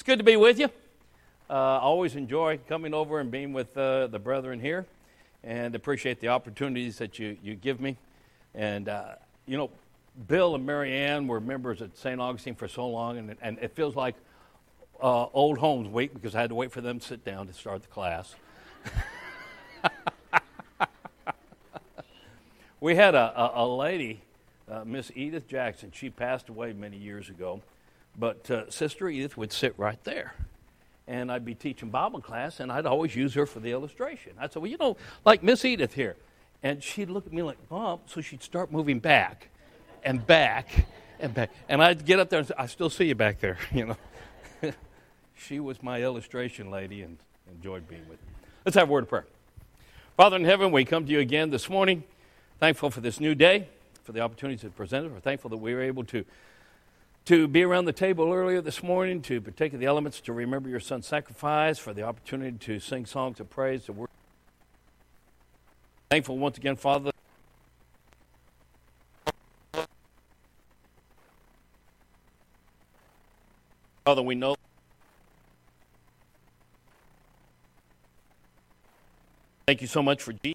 It's good to be with you. I always enjoy coming over and being with the brethren here, and appreciate the opportunities that you give me. And, Bill and Mary Ann were members at St. Augustine for so long, and it feels like old homes week because I had to wait for them to sit down to start the class. We had a lady, Miss Edith Jackson. She passed away many years ago, but Sister Edith would sit right there. And I'd be teaching Bible class, and I'd always use her for the illustration. I'd say, well, like Miss Edith here. And she'd look at me like, Mom, so she'd start moving back and back and back. And I'd get up there and say, I still see you back there, She was my illustration lady and enjoyed being with me. Let's have a word of prayer. Father in heaven, we come to you again this morning, thankful for this new day, for the opportunities that presented. We're thankful that we were able to be around the table earlier this morning, to partake of the elements, to remember your son's sacrifice, for the opportunity to sing songs of praise, to worship. Thankful once again, Father. Father, we know. Thank you so much for Jesus.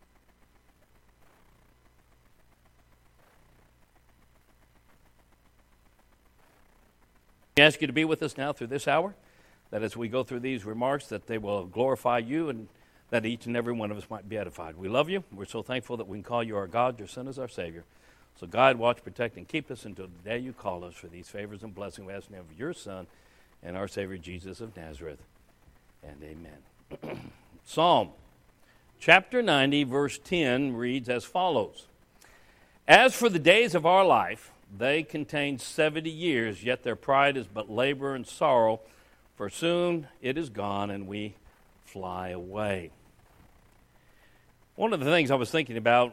We ask you to be with us now through this hour, that as we go through these remarks, that they will glorify you and that each and every one of us might be edified. We love you. We're so thankful that we can call you our God, your Son is our Savior. So guide, watch, protect, and keep us until the day you call us for these favors and blessings. We ask in the name of your Son and our Savior, Jesus of Nazareth. And amen. Psalm chapter 90, verse 10 reads as follows. As for the days of our life, they contain 70 years, yet their pride is but labor and sorrow, for soon it is gone and we fly away. One of the things I was thinking about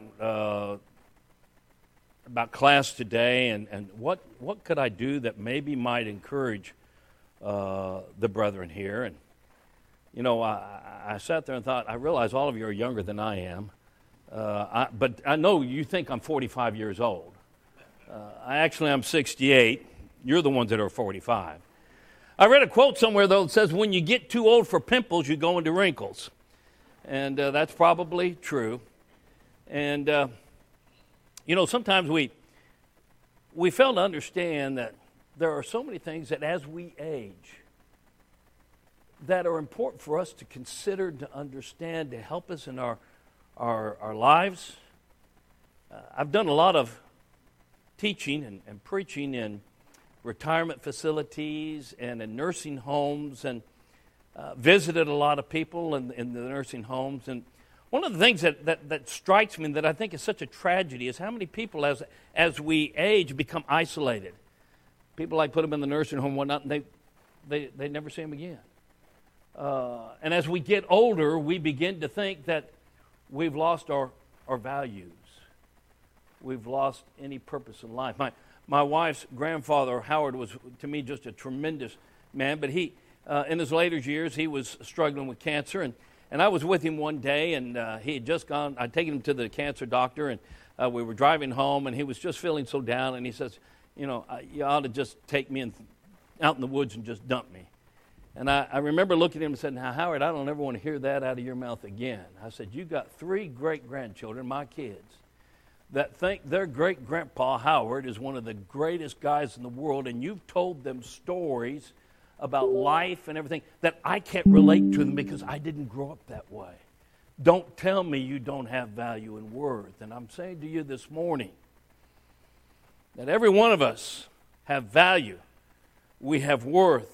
class today and what could I do that maybe might encourage the brethren here. And, I sat there and thought, I realize all of you are younger than I am, but I know you think I'm 45 years old. I'm 68. You're the ones that are 45. I read a quote somewhere, though, that says, when you get too old for pimples, you go into wrinkles. And that's probably true. And, sometimes we fail to understand that there are so many things that as we age that are important for us to consider, to understand, to help us in our lives. I've done a lot of teaching and preaching in retirement facilities and in nursing homes, and visited a lot of people in the nursing homes. And one of the things that strikes me and that I think is such a tragedy is how many people as we age become isolated. People put them in the nursing home and whatnot, and they never see them again. And as we get older, we begin to think that we've lost our values. We've lost any purpose in life. My wife's grandfather, Howard, was, to me, just a tremendous man. But he, in his later years, he was struggling with cancer. And I was with him one day, and he had just gone. I'd taken him to the cancer doctor, and we were driving home, and he was just feeling so down. And he says, you ought to just take me out in the woods and just dump me. And I remember looking at him and said, now, Howard, I don't ever want to hear that out of your mouth again. I said, you've got 3 great-grandchildren, my kids, that think their great-grandpa Howard is one of the greatest guys in the world, and you've told them stories about life and everything that I can't relate to them because I didn't grow up that way. Don't tell me you don't have value and worth. And I'm saying to you this morning that every one of us have value. We have worth.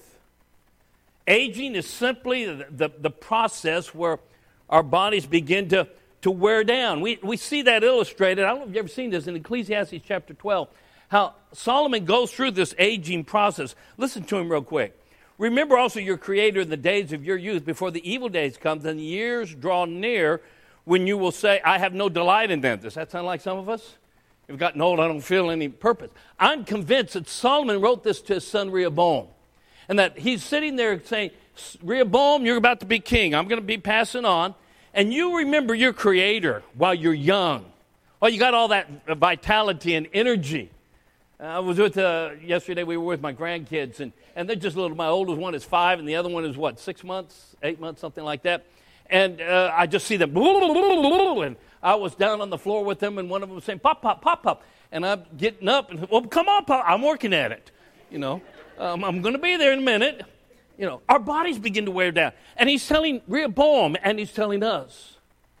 Aging is simply the process where our bodies begin to wear down. We see that illustrated. I don't know if you've ever seen this in Ecclesiastes chapter 12, how Solomon goes through this aging process. Listen to him real quick. Remember also your Creator in the days of your youth, before the evil days come, and the years draw near, when you will say, I have no delight in them. Does that sound like some of us? You've gotten old, I don't feel any purpose. I'm convinced that Solomon wrote this to his son Rehoboam, and that he's sitting there saying, Rehoboam, you're about to be king. I'm going to be passing on. And you remember your Creator while you're young. While you got all that vitality and energy. I was with, yesterday we were with my grandkids, and they're just little. My oldest one is 5, and the other one is, 6 months, 8 months, something like that. And I just see them, and I was down on the floor with them, and one of them was saying, pop, pop, pop, pop. And I'm getting up, and, well, come on, Pop. I'm working at it, I'm going to be there in a minute. Our bodies begin to wear down. And he's telling Rehoboam, and he's telling us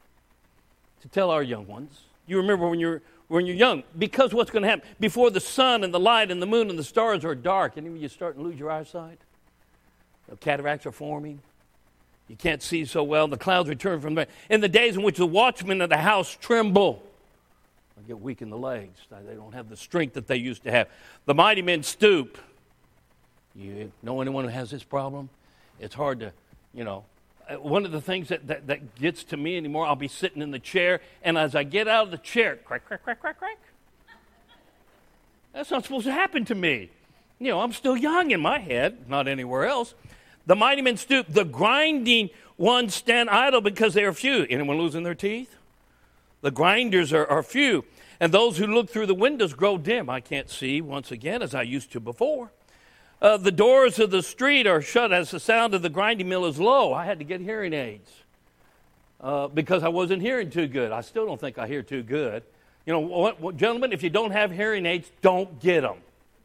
to tell our young ones. You remember when you're young, because what's going to happen? Before the sun and the light and the moon and the stars are dark, and you start to lose your eyesight. Cataracts are forming. You can't see so well. The clouds return from there. In the days in which the watchmen of the house tremble, they get weak in the legs. They don't have the strength that they used to have. The mighty men stoop. You know anyone who has this problem? It's hard to, one of the things that gets to me anymore, I'll be sitting in the chair, and as I get out of the chair, crack, crack, crack, crack, crack. That's not supposed to happen to me. I'm still young in my head, not anywhere else. The mighty men stoop. The grinding ones stand idle because they are few. Anyone losing their teeth? The grinders are few. And those who look through the windows grow dim. I can't see once again as I used to before. The doors of the street are shut as the sound of the grinding mill is low. I had to get hearing aids because I wasn't hearing too good. I still don't think I hear too good. Gentlemen, if you don't have hearing aids, don't get them.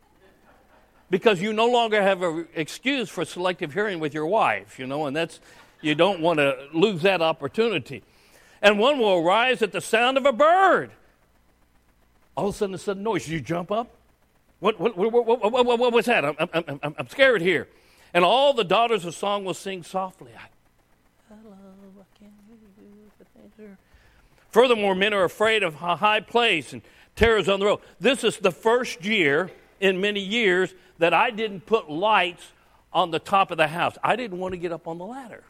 Because you no longer have an excuse for selective hearing with your wife, and you don't want to lose that opportunity. And one will arise at the sound of a bird. All of a sudden noise. You jump up. What was that? I'm scared here. And all the daughters of song will sing softly. Hello, I can't hear you. Furthermore, men are afraid of a high place and terrors on the road. This is the first year in many years that I didn't put lights on the top of the house. I didn't want to get up on the ladder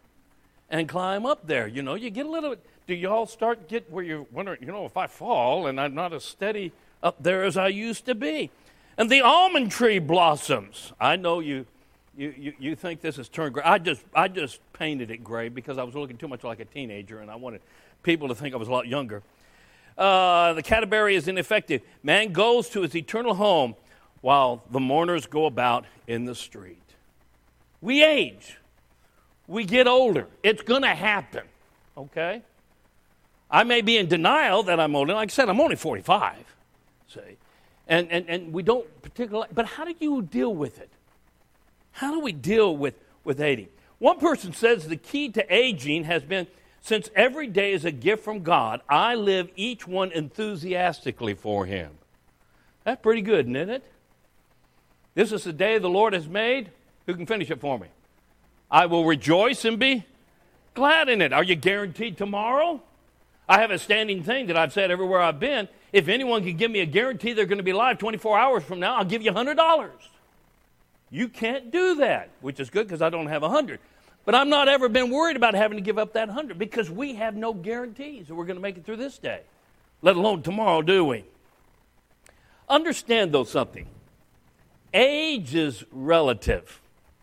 and climb up there. You get a little bit. Do you all get where you're wondering, if I fall and I'm not as steady up there as I used to be? And the almond tree blossoms. I know you think this has turned gray. I just painted it gray because I was looking too much like a teenager and I wanted people to think I was a lot younger. The caterberry is ineffective. Man goes to his eternal home while the mourners go about in the street. We age. We get older. It's going to happen, okay? I may be in denial that I'm older. Like I said, I'm only 45, see? And we don't particularly, but how do you deal with it? How do we deal with aging? One person says the key to aging has been, since every day is a gift from God, I live each one enthusiastically for Him. That's pretty good, isn't it? This is the day the Lord has made. Who can finish it for me? I will rejoice and be glad in it. Are you guaranteed tomorrow? I have a standing thing that I've said everywhere I've been. If anyone can give me a guarantee they're going to be alive 24 hours from now, I'll give you $100. You can't do that, which is good because I don't have 100. But I've not ever been worried about having to give up that 100 because we have no guarantees that we're going to make it through this day, let alone tomorrow, do we? Understand, though, something. Age is relative.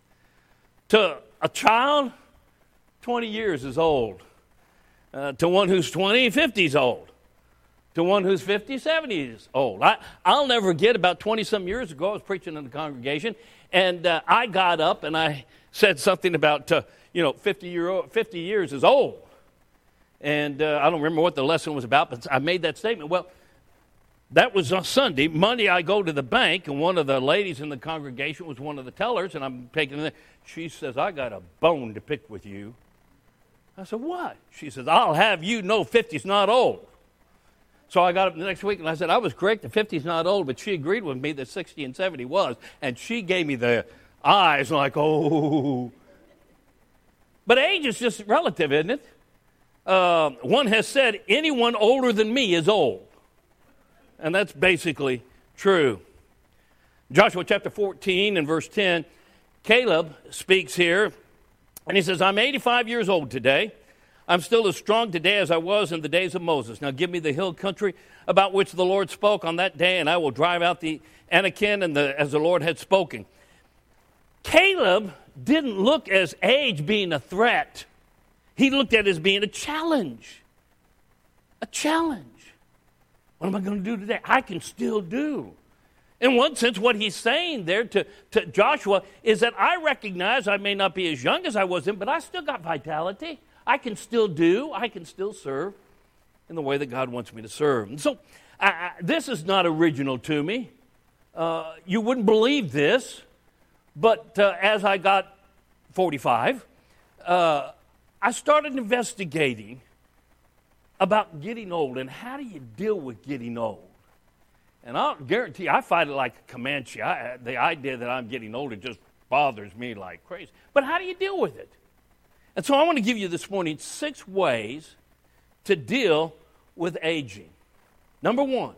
To a child, 20 years is old. To one who's 20, 50 is old. To one who's 50, 70 is old. I'll never forget, about 20-some years ago, I was preaching in the congregation, and I got up and I said something about, 50 years is old. And I don't remember what the lesson was about, but I made that statement. Well, that was on Sunday. Monday, I go to the bank, and one of the ladies in the congregation was one of the tellers, and I'm taking it. She says, I got a bone to pick with you. I said, what? She says, I'll have you know 50's not old. So I got up the next week, and I said, I was correct, the 50's not old, but she agreed with me that 60 and 70 was, and she gave me the eyes like, oh. But age is just relative, isn't it? One has said, anyone older than me is old. And that's basically true. Joshua chapter 14 and verse 10, Caleb speaks here, and he says, I'm 85 years old today. I'm still as strong today as I was in the days of Moses. Now give me the hill country about which the Lord spoke on that day, and I will drive out the Anakim as the Lord had spoken. Caleb didn't look as age being a threat. He looked at it as being a challenge. A challenge. What am I going to do today? I can still do. In one sense, what he's saying there to Joshua is that I recognize I may not be as young as I was then, but I still got vitality. I can still serve in the way that God wants me to serve. And so this is not original to me. You wouldn't believe this, but as I got 45, I started investigating about getting old and how do you deal with getting old. And I'll guarantee you, I fight it like a Comanche. The idea that I'm getting older just bothers me like crazy. But how do you deal with it? And so I want to give you this morning 6 ways to deal with aging. Number 1,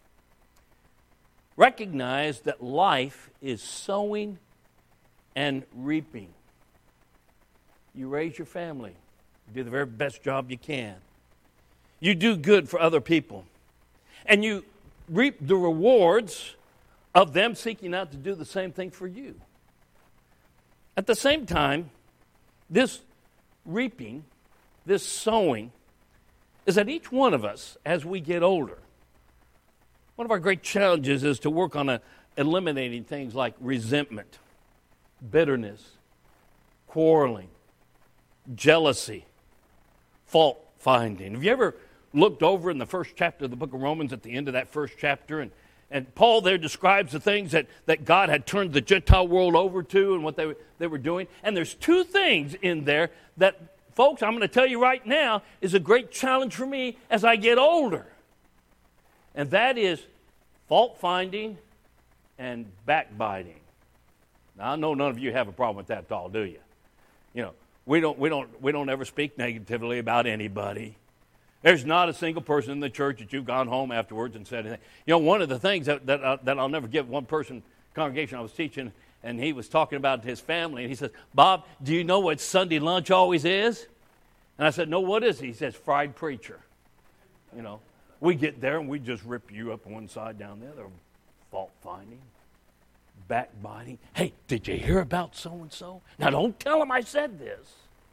recognize that life is sowing and reaping. You raise your family. You do the very best job you can. You do good for other people. And you reap the rewards of them seeking out to do the same thing for you. At the same time, this reaping, this sowing, is that each one of us, as we get older, one of our great challenges is to work on eliminating things like resentment, bitterness, quarreling, jealousy, fault finding. Have you ever looked over in the first chapter of the book of Romans at the end of that first chapter, and Paul there describes the things that God had turned the Gentile world over to and what they were doing. And there's 2 things in there that, folks, I'm going to tell you right now, is a great challenge for me as I get older. And that is fault finding and backbiting. Now, I know none of you have a problem with that at all, do you? You know, we don't ever speak negatively about anybody. There's not a single person in the church that you've gone home afterwards and said anything. You know, one of the things that I'll never give one person, congregation I was teaching, and he was talking about his family, and he says, Bob, do you know what Sunday lunch always is? And I said, no, what is it? He says, fried preacher. You know, we get there and we just rip you up one side, down the other. Fault finding, backbiting. Hey, did you hear about so-and-so? Now, don't tell them I said this.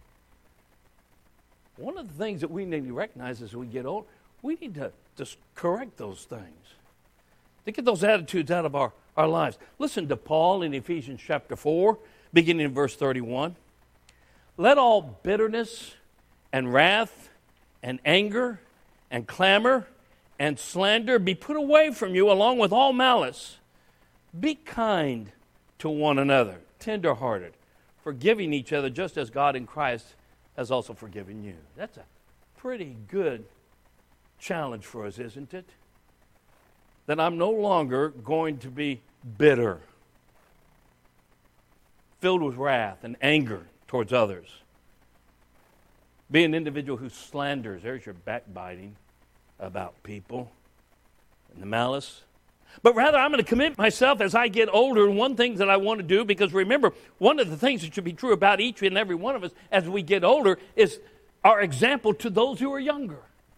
One of the things that we need to recognize as we get old, we need to just correct those things, to get those attitudes out of our lives. Listen to Paul in Ephesians chapter 4, beginning in verse 31. Let all bitterness and wrath and anger and clamor and slander be put away from you along with all malice. Be kind to one another, tenderhearted, forgiving each other just as God in Christ has also forgiven you. That's a pretty good challenge for us, isn't it? That I'm no longer going to be bitter, filled with wrath and anger towards others. Be an individual who slanders. There's your backbiting about people and the malice. But rather, I'm going to commit myself as I get older. And one thing that I want to do, because remember, one of the things that should be true about each and every one of us as we get older is our example to those who are younger.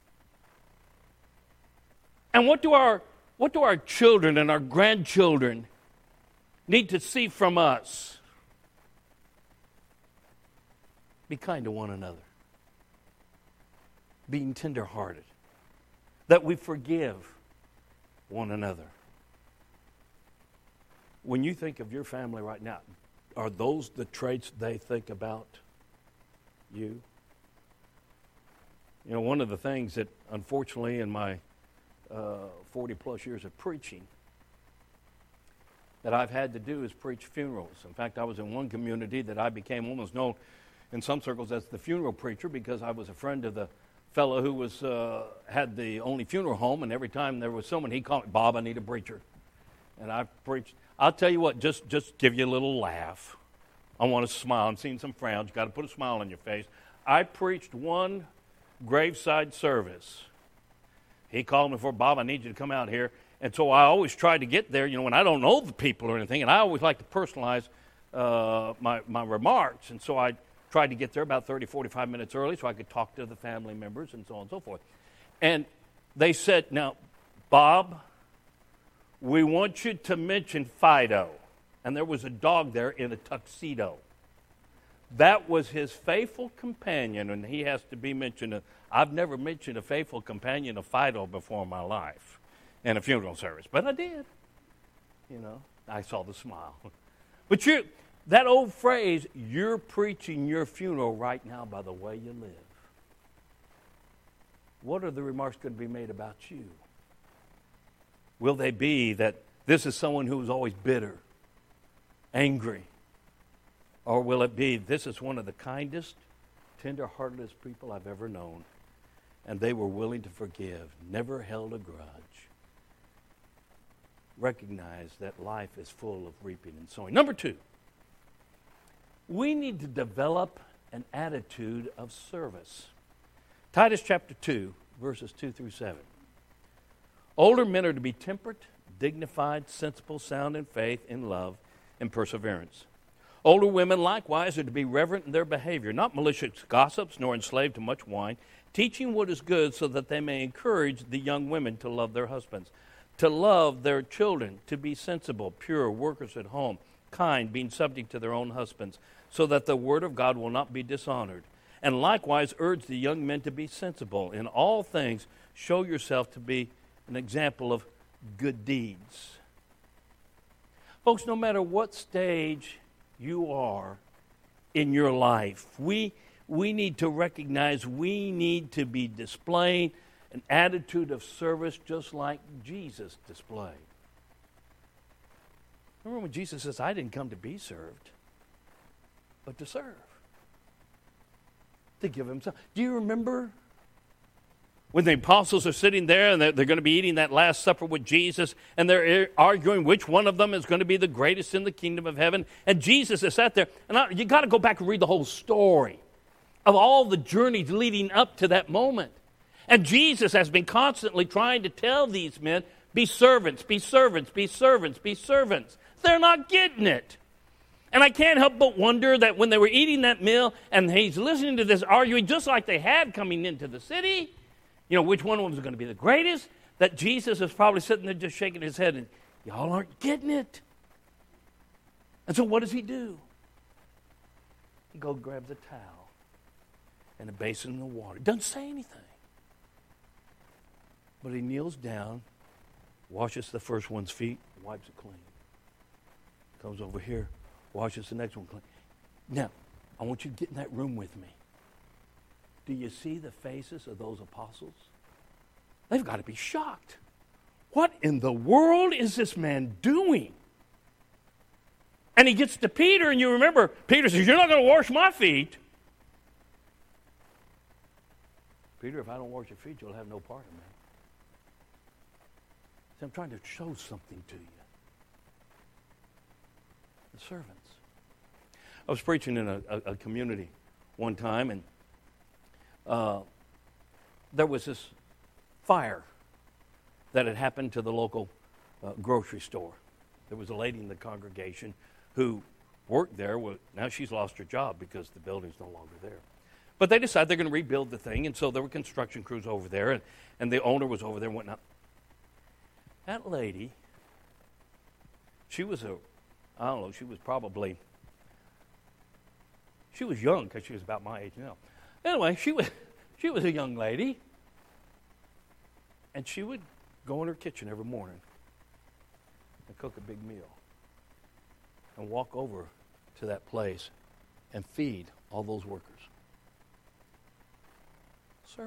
And what do our children and our grandchildren need to see from us? Be kind to one another. Being tenderhearted. That we forgive one another. When you think of your family right now, are those the traits they think about you? You know, one of the things that, unfortunately, in my 40-plus years of preaching, that I've had to do is preach funerals. In fact, I was in one community that I became almost known in some circles as the funeral preacher because I was a friend of the fellow who was had the only funeral home, and every time there was someone, he'd call me, Bob, I need a preacher. And I preached. I'll tell you what, just give you a little laugh. I want to smile. I'm seeing some frowns. You've got to put a smile on your face. I preached one graveside service. He called me for, Bob, I need you to come out here. And so I always try to get there, you know, when I don't know the people or anything, and I always like to personalize my remarks. And so I tried to get there about 30, 45 minutes early so I could talk to the family members and so on and so forth. And they said, now, Bob, we want you to mention Fido. And there was a dog there in a tuxedo. That was his faithful companion, and he has to be mentioned. I've never mentioned a faithful companion of Fido before in my life in a funeral service, but I did. I saw the smile. But that old phrase, you're preaching your funeral right now by the way you live. What are the remarks going to be made about you? Will they be that this is someone who was always bitter, angry? Or will it be, this is one of the kindest, tender-heartedest people I've ever known, and they were willing to forgive, never held a grudge. Recognize that life is full of reaping and sowing. Number 2, we need to develop an attitude of service. Titus chapter 2, verses 2 through 7. Older men are to be temperate, dignified, sensible, sound in faith, in love, and perseverance. Older women likewise are to be reverent in their behavior, not malicious gossips, nor enslaved to much wine, teaching what is good so that they may encourage the young women to love their husbands, to love their children, to be sensible, pure, workers at home, kind, being subject to their own husbands, so that the word of God will not be dishonored. And likewise urge the young men to be sensible. In all things, show yourself to be an example of good deeds. Folks, no matter what stage you are in your life, we need to recognize we need to be displaying an attitude of service just like Jesus displayed. Remember when Jesus says, I didn't come to be served, but to serve. To give himself. Do you remember when the apostles are sitting there and they're going to be eating that Last Supper with Jesus, and they're arguing which one of them is going to be the greatest in the kingdom of heaven? And Jesus is sat there, and you got to go back and read the whole story of all the journeys leading up to that moment. And Jesus has been constantly trying to tell these men, be servants, be servants, be servants, be servants. They're not getting it. And I can't help but wonder that when they were eating that meal and he's listening to this arguing just like they had coming into the city, which one of them is going to be the greatest, that Jesus is probably sitting there just shaking his head and y'all aren't getting it. And so what does he do? He goes grabs a towel and a basin of water. Doesn't say anything. But he kneels down, washes the first one's feet, wipes it clean. Comes over here, washes the next one clean. Now, I want you to get in that room with me. Do you see the faces of those apostles? They've got to be shocked. What in the world is this man doing? And he gets to Peter, and you remember, Peter says, you're not going to wash my feet. Peter, if I don't wash your feet, you'll have no part in me. See, I'm trying to show something to you. The servants. I was preaching in a community one time, and there was this fire that had happened to the local grocery store. There was a lady in the congregation who worked there. Now she's lost her job because the building's no longer there. But they decided they're going to rebuild the thing, and so there were construction crews over there, and the owner was over there and whatnot. That lady, she was young because she was about my age now. Anyway, she was a young lady, and she would go in her kitchen every morning and cook a big meal and walk over to that place and feed all those workers. Serving.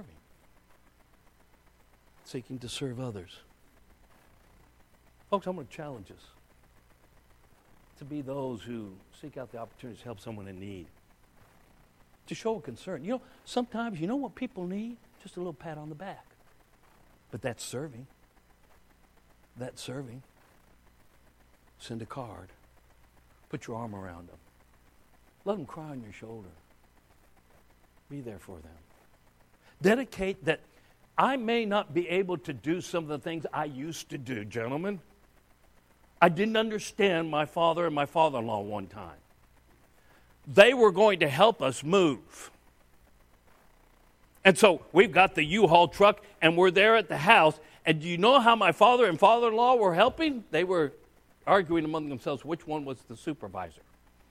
Seeking to serve others. Folks, I'm going to challenge us to be those who seek out the opportunity to help someone in need. To show a concern. Sometimes, what people need? Just a little pat on the back. But that's serving. That's serving. Send a card. Put your arm around them. Let them cry on your shoulder. Be there for them. Dedicate that. I may not be able to do some of the things I used to do, gentlemen. I didn't understand my father and my father-in-law one time. They were going to help us move. And so we've got the U-Haul truck, and we're there at the house. And do you know how my father and father-in-law were helping? They were arguing among themselves which one was the supervisor.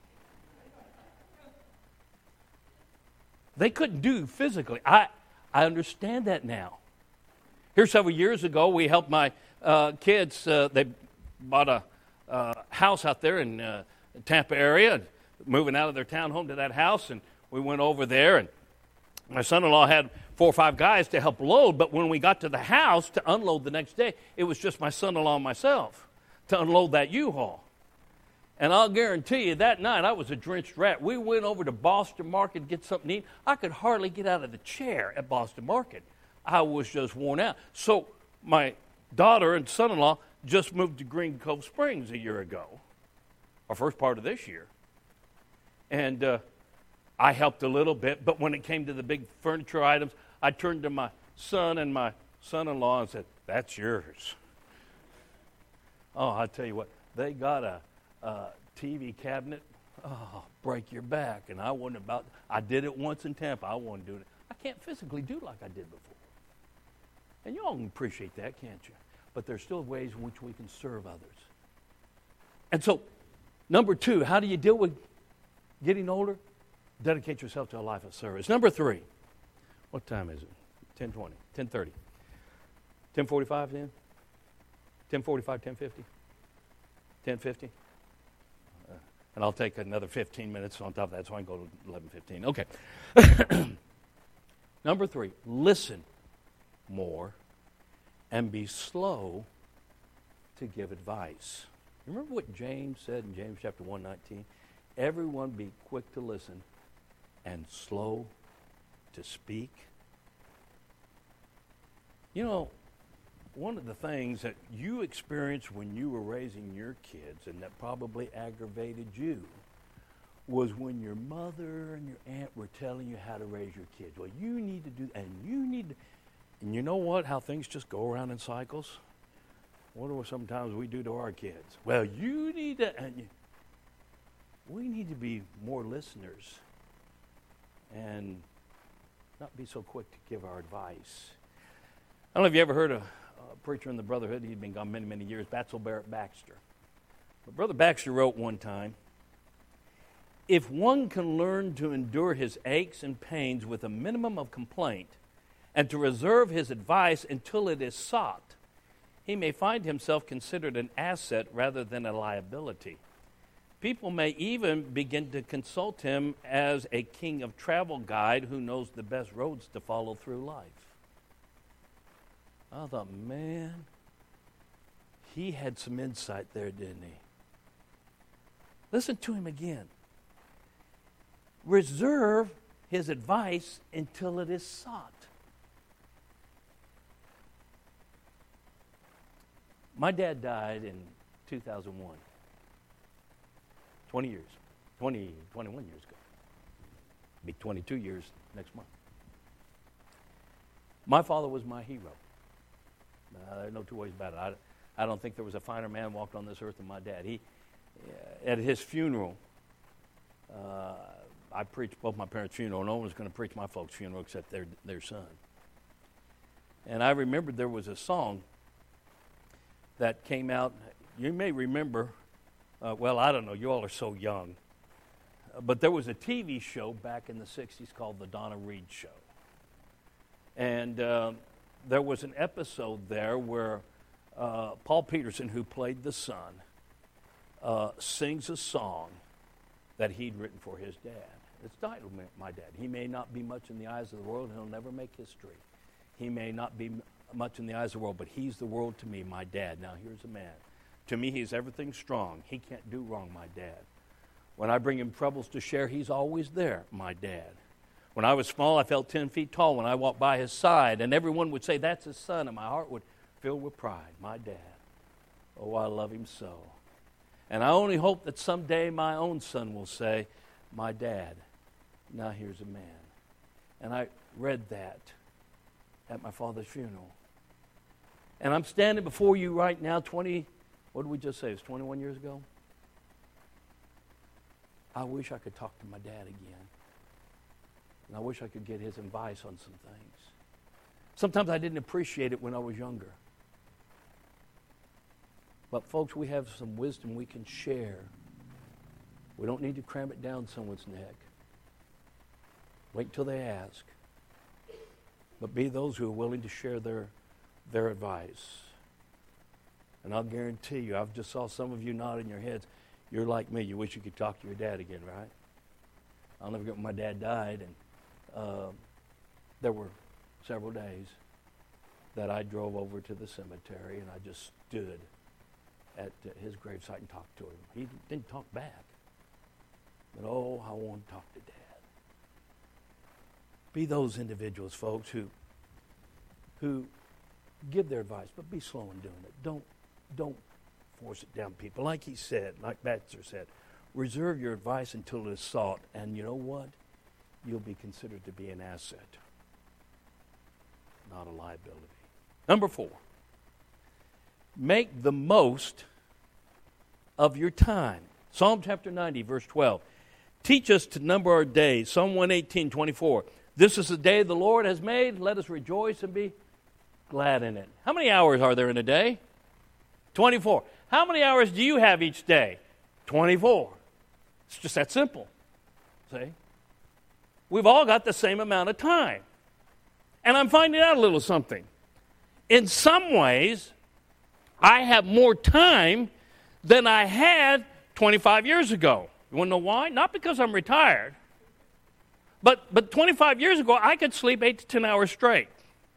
They couldn't do physically. I understand that now. Here several years ago, we helped my kids. They bought house out there in Tampa area, moving out of their townhome to that house, and we went over there, and my son-in-law had 4 or 5 guys to help load, but when we got to the house to unload the next day, it was just my son-in-law and myself to unload that U-Haul. And I'll guarantee you, that night I was a drenched rat. We went over to Boston Market to get something to eat. I could hardly get out of the chair at Boston Market. I was just worn out. So my daughter and son-in-law just moved to Green Cove Springs a year ago, our first part of this year. And I helped a little bit, but when it came to the big furniture items, I turned to my son and my son-in-law and said, "That's yours." Oh, I tell you what, they got a TV cabinet. Oh, break your back. And I did it once in Tampa. I wasn't doing it. I can't physically do like I did before. And you all can appreciate that, can't you? But there's still ways in which we can serve others. And so, number 2, how do you deal with getting older? Dedicate yourself to a life of service. Number 3, what time is it? 10:20, 10:30, 10:45 then? 10:45, 10:50, 10:50? And I'll take another 15 minutes on top of that, so I can go to 11:15. Okay. Number 3, listen more and be slow to give advice. Remember what James said in James chapter 1:19? Everyone be quick to listen and slow to speak. You know, one of the things that you experienced when you were raising your kids and that probably aggravated you was when your mother and your aunt were telling you how to raise your kids. Well, you need to do, and you need to, and you know what, how things just go around in cycles? What do sometimes we do to our kids? Well, you need to, we need to be more listeners and not be so quick to give our advice. I don't know if you ever heard a preacher in the Brotherhood. He'd been gone many, many years, Batzel Barrett Baxter. But Brother Baxter wrote one time, "If one can learn to endure his aches and pains with a minimum of complaint and to reserve his advice until it is sought, he may find himself considered an asset rather than a liability. People may even begin to consult him as a king of travel guide who knows the best roads to follow through life." I thought, man, he had some insight there, didn't he? Listen to him again. Reserve his advice until it is sought. My dad died in 2001. 21 years ago. Be 22 years next month. My father was my hero. There's no two ways about it. I don't think there was a finer man walked on this earth than my dad. At his funeral, I preached both my parents' funeral. No one was going to preach my folks' funeral except their son. And I remembered there was a song that came out. You may remember, well, I don't know, you all are so young. But there was a TV show back in the 60s called The Donna Reed Show. And there was an episode there where Paul Peterson, who played the son, sings a song that he'd written for his dad. It's titled My Dad. He may not be much in the eyes of the world, and he'll never make history. He may not be much in the eyes of the world, but he's the world to me, my dad. Now, here's a man. To me, he's everything strong. He can't do wrong, my dad. When I bring him troubles to share, he's always there, my dad. When I was small, I felt 10 feet tall when I walked by his side, and everyone would say, "That's his son," and my heart would fill with pride, my dad. Oh, I love him so. And I only hope that someday my own son will say, "My dad, now here's a man." And I read that at my father's funeral. And I'm standing before you right now, what did we just say? It was 21 years ago? I wish I could talk to my dad again. And I wish I could get his advice on some things. Sometimes I didn't appreciate it when I was younger. But folks, we have some wisdom we can share. We don't need to cram it down someone's neck. Wait until they ask. But be those who are willing to share their advice. And I'll guarantee you, I've just saw some of you nodding your heads. You're like me. You wish you could talk to your dad again, right? I'll never forget when my dad died, and there were several days that I drove over to the cemetery, and I just stood at his gravesite and talked to him. He didn't talk back. But, oh, I want to talk to Dad. Be those individuals, folks, who give their advice, but be slow in doing it. Don't force it down people. Like he said, like Baxter said, reserve your advice until it is sought, and you know what? You'll be considered to be an asset, not a liability. Number 4, make the most of your time. Psalm chapter 90, verse 12. Teach us to number our days. Psalm 118, 24. This is the day the Lord has made. Let us rejoice and be glad in it. How many hours are there in a day? 24. How many hours do you have each day? 24. It's just that simple. See? We've all got the same amount of time. And I'm finding out a little something. In some ways, I have more time than I had 25 years ago. You want to know why? Not because I'm retired. But 25 years ago, I could sleep 8 to 10 hours straight.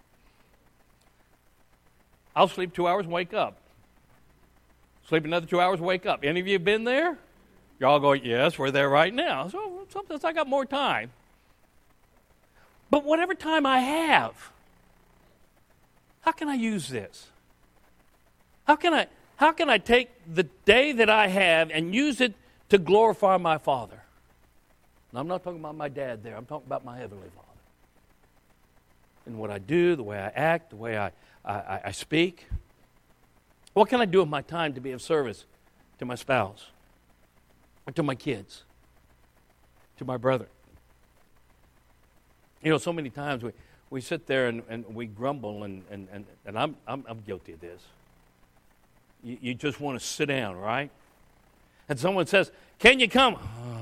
I'll sleep 2 hours and wake up. Sleep another 2 hours, wake up. Any of you been there? You're all going, yes, we're there right now. So sometimes I got more time. But whatever time I have, how can I use this? How can I take the day that I have and use it to glorify my Father? And I'm not talking about my dad there. I'm talking about my Heavenly Father. And what I do, the way I act, the way I speak. What can I do with my time to be of service to my spouse, or to my kids, to my brother? You know, so many times we sit there and we grumble, and I'm guilty of this. You just want to sit down, right? And someone says, can you come?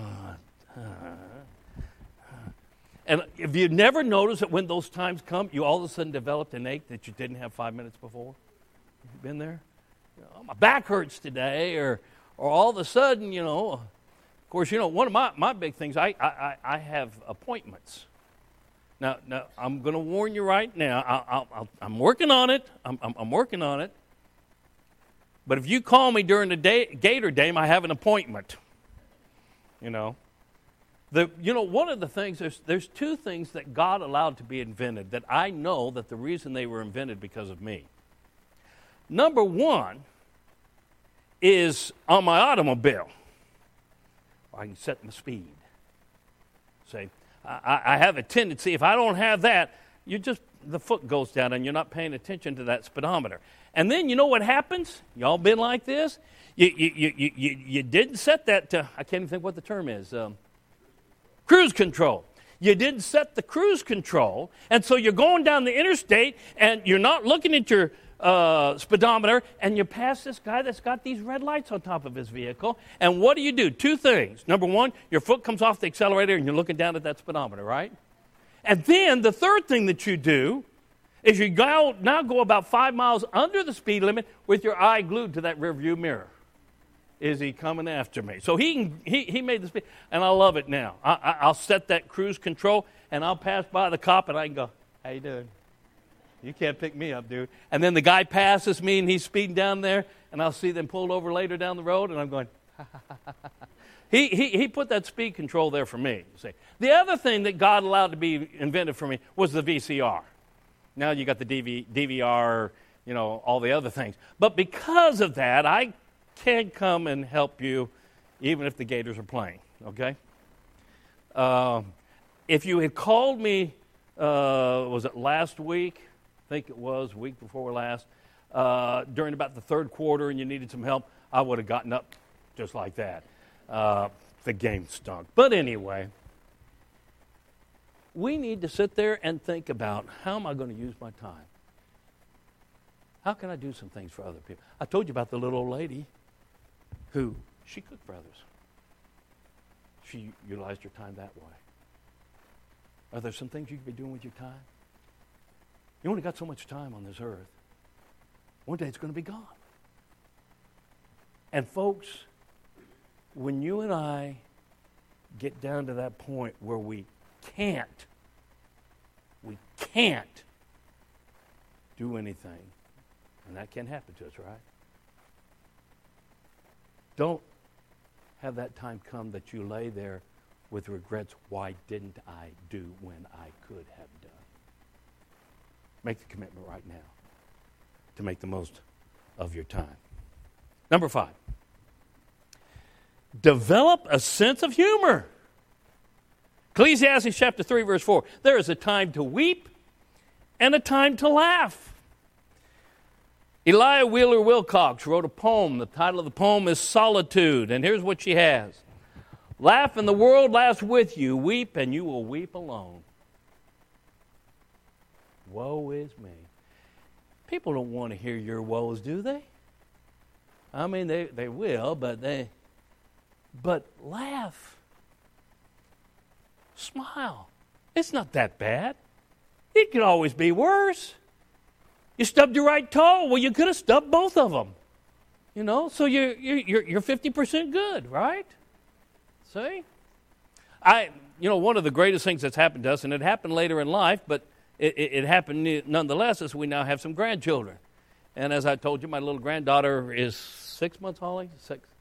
And if you never noticed that when those times come, you all of a sudden developed an ache that you didn't have 5 minutes before? You been there? You know, my back hurts today, or all of a sudden, you know, of course, you know, one of my big things, I have appointments. Now I'm going to warn you right now. I'm working on it. I'm working on it. But if you call me during the Gator Game, I have an appointment. You know. One of the things, there's two things that God allowed to be invented that I know that the reason they were invented because of me. Number one is on my automobile. I can set my speed. Say, I have a tendency, if I don't have that, the foot goes down and you're not paying attention to that speedometer. And then you know what happens? Y'all been like this? You didn't set that to, I can't even think what the term is, cruise control. You didn't set the cruise control, and so you're going down the interstate, and you're not looking at your speedometer, and you pass this guy that's got these red lights on top of his vehicle, and what do? Two things. Number one, your foot comes off the accelerator, and you're looking down at that speedometer, right? And then the third thing that you do is you now go about 5 miles under the speed limit with your eye glued to that rearview mirror. Is he coming after me? So he made the speed, and I love it now. I'll set that cruise control, and I'll pass by the cop, and I can go, how you doing? You can't pick me up, dude. And then the guy passes me, and he's speeding down there, and I'll see them pulled over later down the road, and I'm going, He put that speed control there for me. See. The other thing that God allowed to be invented for me was the VCR. Now you got the DVR, you know, all the other things. But because of that, I can come and help you even if the Gators are playing, okay? If you had called me, was it last week? I think it was, week before last, during about the third quarter and you needed some help, I would have gotten up just like that. The game stunk. But anyway, we need to sit there and think about, how am I going to use my time? How can I do some things for other people? I told you about the little old lady who, she cooked for others. She utilized her time that way. Are there some things you could be doing with your time? You only got so much time on this earth. One day it's going to be gone. And folks, when you and I get down to that point where we can't do anything, and that can happen to us, right? Don't have that time come that you lay there with regrets. Why didn't I do when I could have done? Make the commitment right now to make the most of your time. Number 5, develop a sense of humor. Ecclesiastes chapter 3, verse 4. There is a time to weep and a time to laugh. Elia Wheeler Wilcox wrote a poem. The title of the poem is Solitude. And here's what she has. Laugh and the world laughs with you. Weep and you will weep alone. Woe is me. People don't want to hear your woes, do they? I mean, they will, but laugh. Smile. It's not that bad. It could always be worse. You stubbed your right toe. Well, you could have stubbed both of them. You know, so you're 50% good, right? See? One of the greatest things that's happened to us, and it happened later in life, but it happened nonetheless, is we now have some grandchildren. And as I told you, my little granddaughter is 6 months, Holly?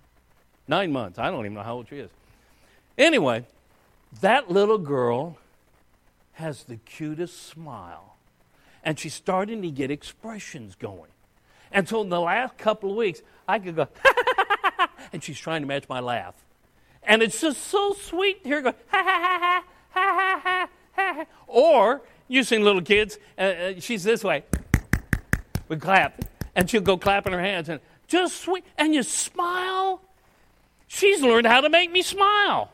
9 months. I don't even know how old she is. Anyway, that little girl has the cutest smile. And she's starting to get expressions going. And so in the last couple of weeks, I could go, and she's trying to match my laugh. And it's just so sweet to hear her go, ha, ha, ha, ha, ha, ha, ha, ha. Or, you've seen little kids, she's this way. We clap. And she'll go clapping her hands. And just sweet. And you smile. She's learned how to make me smile.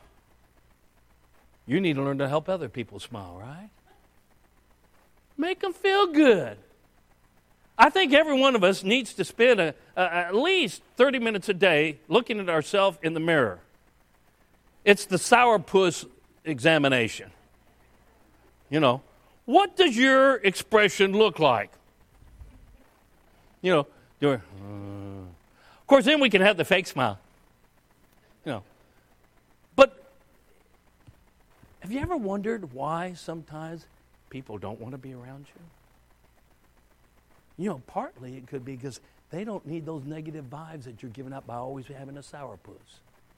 You need to learn to help other people smile, right? Make them feel good. I think every one of us needs to spend at least 30 minutes a day looking at ourselves in the mirror. It's the sourpuss examination. You know, what does your expression look like? You know, of course, then we can have the fake smile. You know, but have you ever wondered why sometimes people don't want to be around you? You know, partly it could be because they don't need those negative vibes that you're giving up by always having a sourpuss.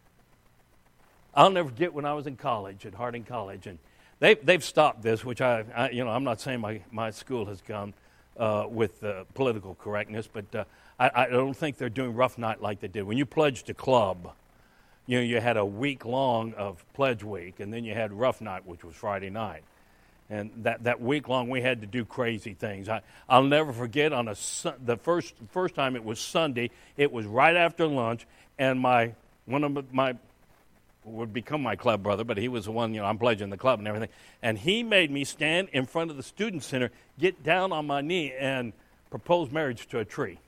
I'll never forget when I was in college, at Harding College, and they've stopped this, which I'm not saying my school has gone with political correctness, but I don't think they're doing Rough Night like they did. When you pledged a club, you had a week long of Pledge Week, and then you had Rough Night, which was Friday night. And that week long, we had to do crazy things. I'll never forget on the first time it was Sunday. It was right after lunch, and one of my would become my club brother, but he was the one, I'm pledging the club and everything. And he made me stand in front of the student center, get down on my knee, and propose marriage to a tree.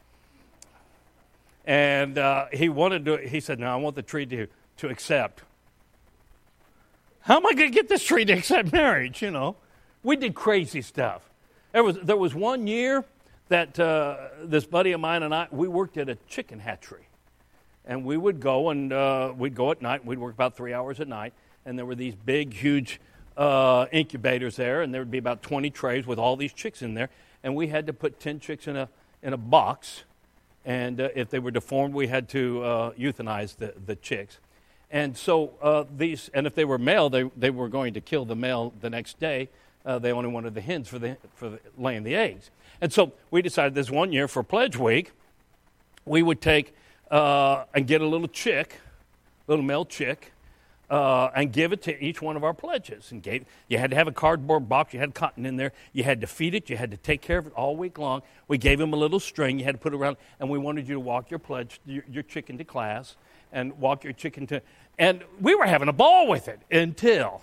And he said, "No, I want the tree to accept." How am I going to get this tree to accept marriage, We did crazy stuff. There was one year that this buddy of mine and I, we worked at a chicken hatchery. And we would go, and we'd go at night. We'd work about 3 hours at night. And there were these big, huge incubators there, and there would be about 20 trays with all these chicks in there. And we had to put 10 chicks in a box. And if they were deformed, we had to euthanize the chicks. And so and if they were male, they were going to kill the male the next day. They only wanted the hens for laying the eggs. And so we decided this one year for Pledge Week, we would take and get a little male chick, and give it to each one of our pledges. And you had to have a cardboard box. You had cotton in there. You had to feed it. You had to take care of it all week long. We gave him a little string. You had to put it around, and we wanted you to walk your your chicken to class and walk your chicken to. And we were having a ball with it until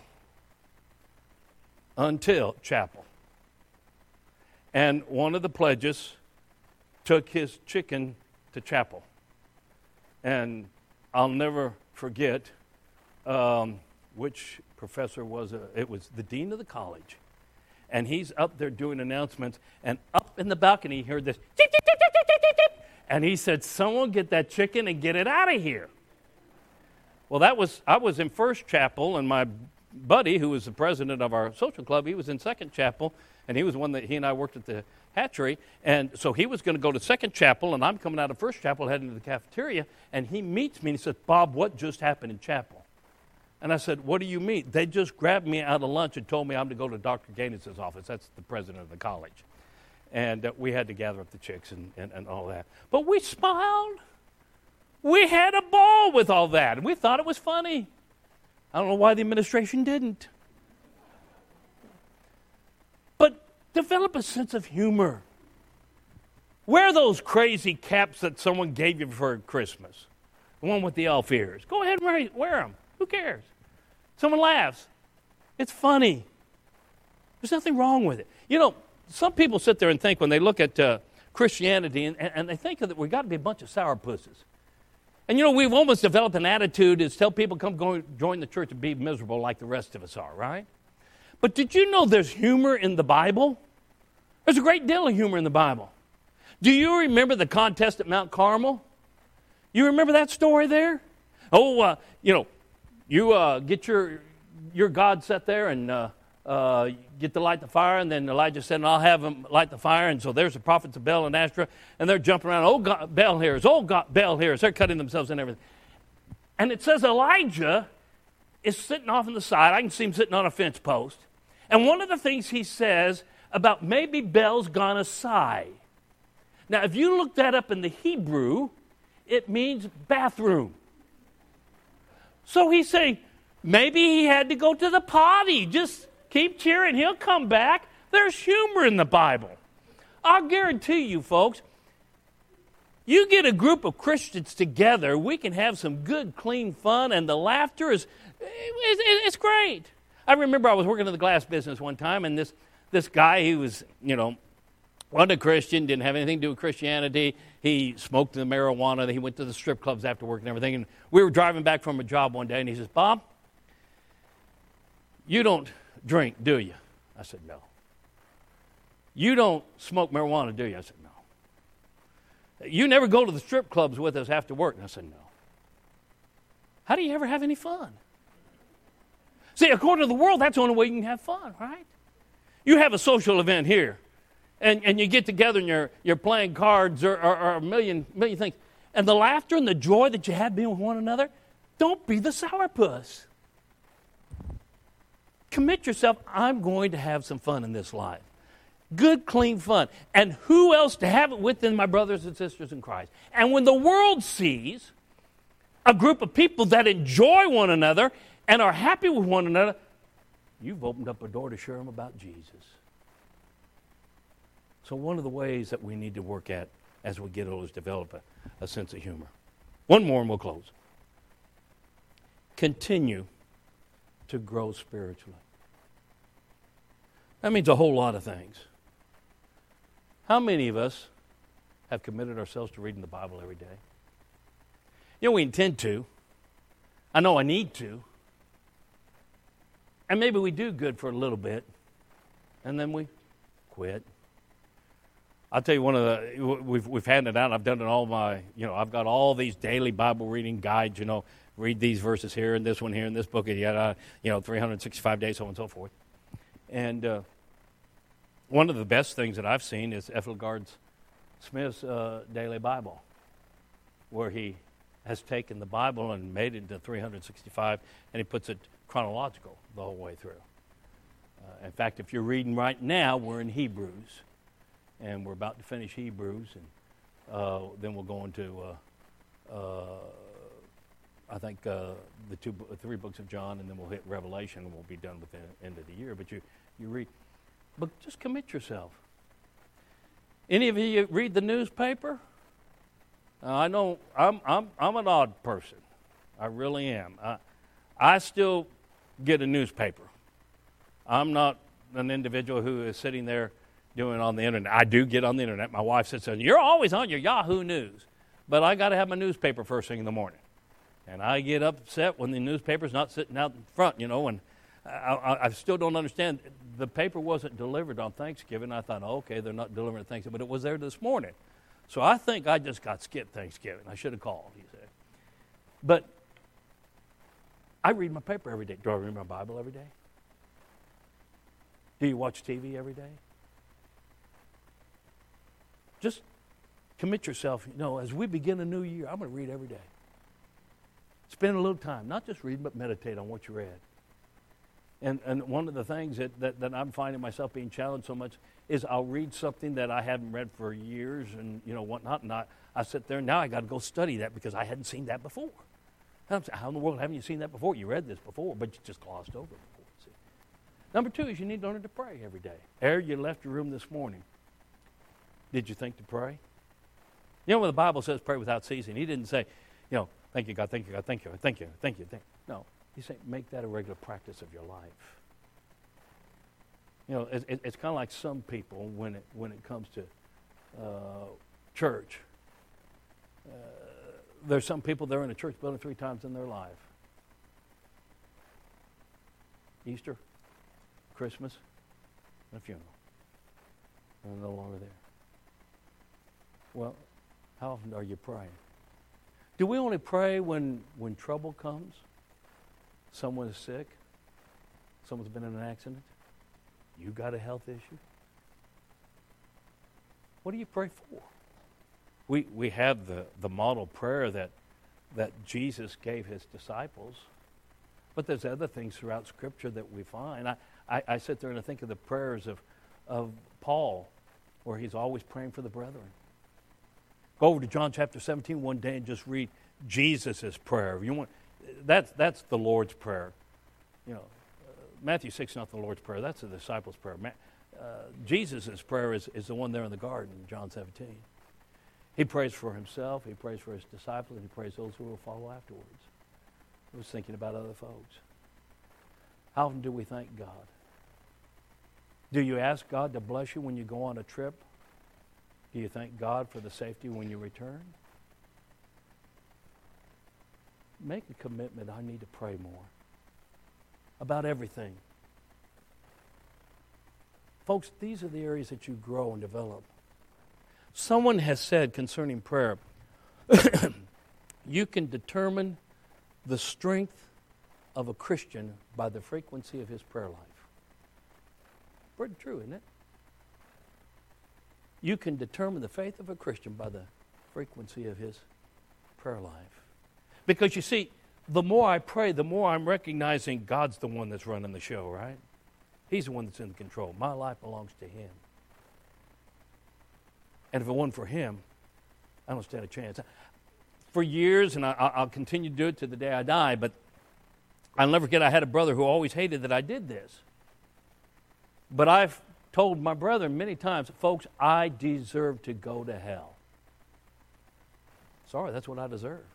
chapel. And one of the pledges took his chicken to chapel. And I'll never forget which professor was it. It was the dean of the college. And he's up there doing announcements, and up in the balcony, he heard this, And he said, someone get that chicken and get it out of here. Well, I was in First Chapel, and my buddy, who was the president of our social club, he was in Second Chapel, and he was one that he and I worked at the hatchery. And so he was going to go to Second Chapel, and I'm coming out of First Chapel heading to the cafeteria, and he meets me, and he says, Bob, what just happened in chapel? And I said, what do you mean? They just grabbed me out of lunch and told me I'm to go to Dr. Gaines's office. That's the president of the college. And we had to gather up the chicks and all that. But we smiled. We had a ball with all that. And we thought it was funny. I don't know why the administration didn't. But develop a sense of humor. Wear those crazy caps that someone gave you for Christmas. The one with the elf ears. Go ahead and wear them. Who cares? Someone laughs. It's funny. There's nothing wrong with it. You know, some people sit there and think when they look at Christianity and they think that we've got to be a bunch of sourpusses. And, you know, we've almost developed an attitude is tell people join the church and be miserable like the rest of us are, right? But did you know there's humor in the Bible? There's a great deal of humor in the Bible. Do you remember the contest at Mount Carmel? You remember that story there? Oh, you get your God set there and get to light the fire, and then Elijah said, I'll have him light the fire. And so there's the prophets of Baal and Asherah, and they're jumping around. Oh, God, Baal hears. Oh, God, Baal hears. They're cutting themselves and everything. And it says Elijah is sitting off on the side. I can see him sitting on a fence post. And one of the things he says about maybe Baal's gonna sigh. Now, if you look that up in the Hebrew, it means bathroom. So he's saying, maybe he had to go to the potty. Just keep cheering. He'll come back. There's humor in the Bible. I'll guarantee you, folks, you get a group of Christians together, we can have some good, clean fun, and the laughter it's great. I remember I was working in the glass business one time, and this guy, he was, wasn't a Christian, didn't have anything to do with Christianity. He smoked the marijuana. He went to the strip clubs after work and everything. And we were driving back from a job one day, and he says, Bob, you don't drink, do you? I said, no. You don't smoke marijuana, do you? I said, no. You never go to the strip clubs with us after work? And I said, no. How do you ever have any fun? See, according to the world, that's the only way you can have fun, right? You have a social event here. And you get together and you're playing cards or a million things. And the laughter and the joy that you have being with one another, don't be the sourpuss. Commit yourself, I'm going to have some fun in this life. Good, clean fun. And who else to have it with than my brothers and sisters in Christ? And when the world sees a group of people that enjoy one another and are happy with one another, you've opened up a door to share them about Jesus. So one of the ways that we need to work at as we get older is develop a sense of humor. One more and we'll close. Continue to grow spiritually. That means a whole lot of things. How many of us have committed ourselves to reading the Bible every day? We intend to. I know I need to. And maybe we do good for a little bit, and then we quit. I'll tell you we've handed out, I've done it all I've got all these daily Bible reading guides, read these verses here and this one here and this book, and 365 days, so on and so forth. And one of the best things that I've seen is Ethelgard Smith's Daily Bible, where he has taken the Bible and made it into 365, and he puts it chronological the whole way through. In fact, if you're reading right now, we're in Hebrews, and we're about to finish Hebrews, and then we'll go into, I think, the three books of John, and then we'll hit Revelation, and we'll be done with the end of the year. But you read, but just commit yourself. Any of you read the newspaper? I know I'm an odd person. I really am. I still get a newspaper. I'm not an individual who is sitting there doing on the internet. I do get on the internet. My wife says, you're always on your Yahoo News. But I got to have my newspaper first thing in the morning. And I get upset when the newspaper's not sitting out in front, and I still don't understand. The paper wasn't delivered on Thanksgiving. I thought, okay, they're not delivering at Thanksgiving, but it was there this morning. So I think I just got skipped Thanksgiving. I should have called, he said. But I read my paper every day. Do I read my Bible every day? Do you watch TV every day? Just commit yourself. As we begin a new year, I'm going to read every day. Spend a little time, not just reading, but meditate on what you read. And one of the things that I'm finding myself being challenged so much is I'll read something that I haven't read for years and whatnot, and I sit there and now I got to go study that because I hadn't seen that before. And I'm saying, how in the world haven't you seen that before? You read this before, but you just glossed over it before. See? Number 2 is you need to learn to pray every day. Ere you left your room this morning, did you think to pray? When the Bible says pray without ceasing, he didn't say, thank you, God, thank you, God, thank you, thank you, thank you. No, he said make that a regular practice of your life. It's kind of like some people when it comes to church. There's some people that are in a church building 3 times in their life. Easter, Christmas, and a funeral. And they're no longer there. Well, how often are you praying? Do we only pray when trouble comes? Someone is sick? Someone's been in an accident? You got a health issue? What do you pray for? We have the model prayer that Jesus gave his disciples, but there's other things throughout Scripture that we find. I sit there and I think of the prayers of Paul, where he's always praying for the brethren. Go over to John chapter 17 one day and just read Jesus' prayer. That's the Lord's Prayer. Matthew 6 is not the Lord's Prayer. That's the disciples' prayer. Jesus' prayer is the one there in the garden, John 17. He prays for himself, he prays for his disciples, and he prays those who will follow afterwards. I was thinking about other folks. How often do we thank God? Do you ask God to bless you when you go on a trip? Do you thank God for the safety when you return? Make a commitment, I need to pray more about everything. Folks, these are the areas that you grow and develop. Someone has said concerning prayer, you can determine the strength of a Christian by the frequency of his prayer life. Pretty true, isn't it? You can determine the faith of a Christian by the frequency of his prayer life. Because you see, the more I pray, the more I'm recognizing God's the one that's running the show, right? He's the one that's in control. My life belongs to him. And if it wasn't for him, I don't stand a chance. For years, and I'll continue to do it to the day I die, but I'll never forget I had a brother who always hated that I did this. But I've told my brother many times, folks, I deserve to go to hell. Sorry, that's what I deserve.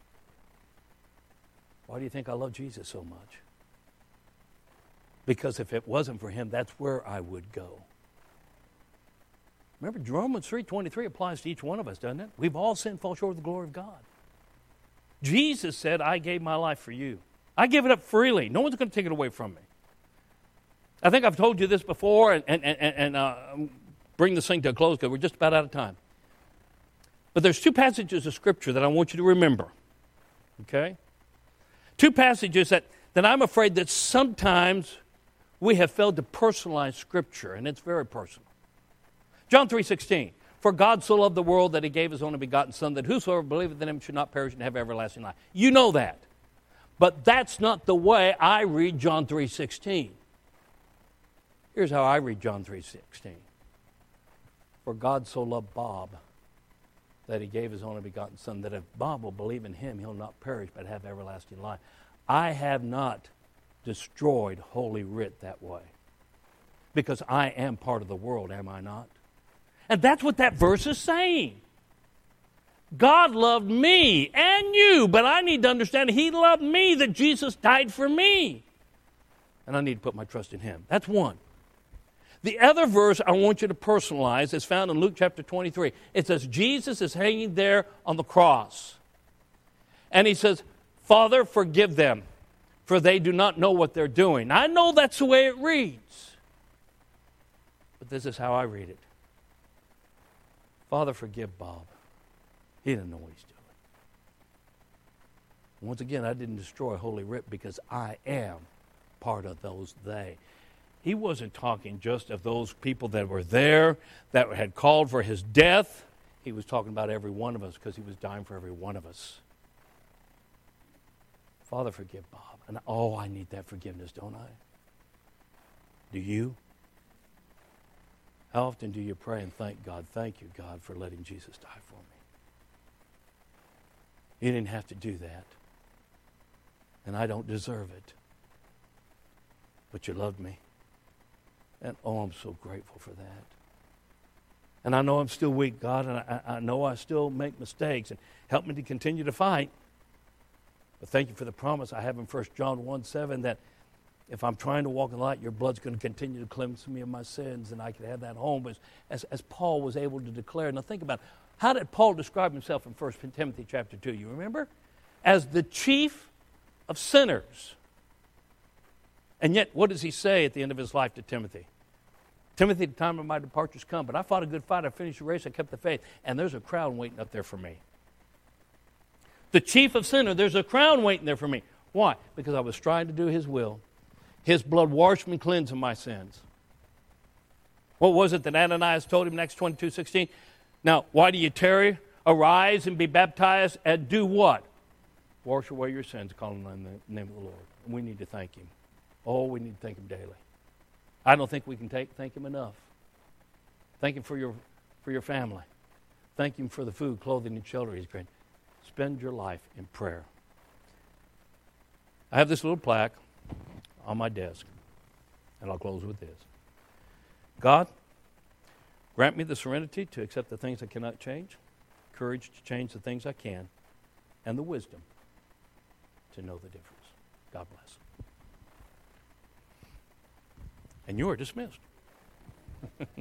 Why do you think I love Jesus so much? Because if it wasn't for him, that's where I would go. Remember, Romans 3:23 applies to each one of us, doesn't it? We've all sinned and fall short of the glory of God. Jesus said, I gave my life for you. I give it up freely. No one's going to take it away from me. I think I've told you this before, and bring this thing to a close because we're just about out of time. But there's 2 passages of Scripture that I want you to remember. Okay? 2 passages that I'm afraid that sometimes we have failed to personalize Scripture, and it's very personal. John 3:16, for God so loved the world that he gave his only begotten Son, that whosoever believeth in him should not perish and have everlasting life. You know that. But that's not the way I read John 3:16. Here's how I read John 3:16. For God so loved Bob that he gave his only begotten Son, that if Bob will believe in him, he'll not perish but have everlasting life. I have not destroyed Holy Writ that way. Because I am part of the world, am I not? And that's what that verse is saying. God loved me and you, but I need to understand he loved me, that Jesus died for me. And I need to put my trust in him. That's one. The other verse I want you to personalize is found in Luke chapter 23. It says, Jesus is hanging there on the cross. And he says, Father, forgive them, for they do not know what they're doing. I know that's the way it reads. But this is how I read it. Father, forgive Bob. He didn't know what he's doing. Once again, I didn't destroy Holy Writ because I am part of those they. He wasn't talking just of those people that were there, that had called for his death. He was talking about every one of us because he was dying for every one of us. Father, forgive Bob. And I need that forgiveness, don't I? Do you? How often do you pray and thank God? Thank you, God, for letting Jesus die for me. You didn't have to do that. And I don't deserve it. But you loved me. And I'm so grateful for that. And I know I'm still weak, God, and I know I still make mistakes. And help me to continue to fight. But thank you for the promise I have in 1 John 1:7 that if I'm trying to walk in the light, your blood's going to continue to cleanse me of my sins, and I can have that home. But as Paul was able to declare. Now think about it. How did Paul describe himself in 1 Timothy chapter 2? You remember? As the chief of sinners. And yet, what does he say at the end of his life to Timothy? Timothy, the time of my departure's come, but I fought a good fight, I finished the race, I kept the faith, and there's a crown waiting up there for me. The chief of sinners, there's a crown waiting there for me. Why? Because I was trying to do his will. His blood washed me, cleansed of my sins. What was it that Ananias told him in Acts 22:16? Now, why do you tarry? Arise and be baptized and do what? Wash away your sins, calling on the name of the Lord. And we need to thank him. Oh, we need to thank him daily. I don't think we can thank him enough. Thank him for your family. Thank him for the food, clothing, and shelter he's granted. Spend your life in prayer. I have this little plaque on my desk, and I'll close with this. God, grant me the serenity to accept the things I cannot change, courage to change the things I can, and the wisdom to know the difference. God bless. And you are dismissed.